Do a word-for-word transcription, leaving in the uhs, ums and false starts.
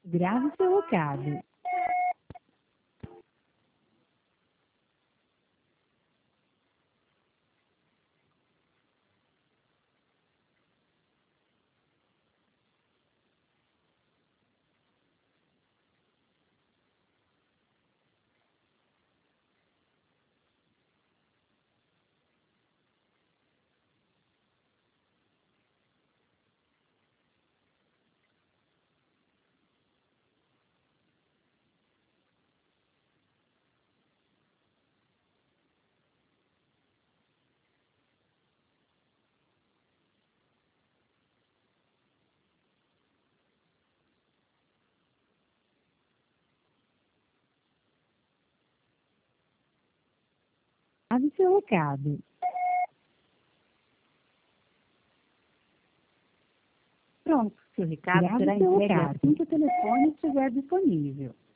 Grave seu recado. Grave seu recado. Pronto, seu recado Grave será seu entregue recado. assim que o telefone estiver disponível.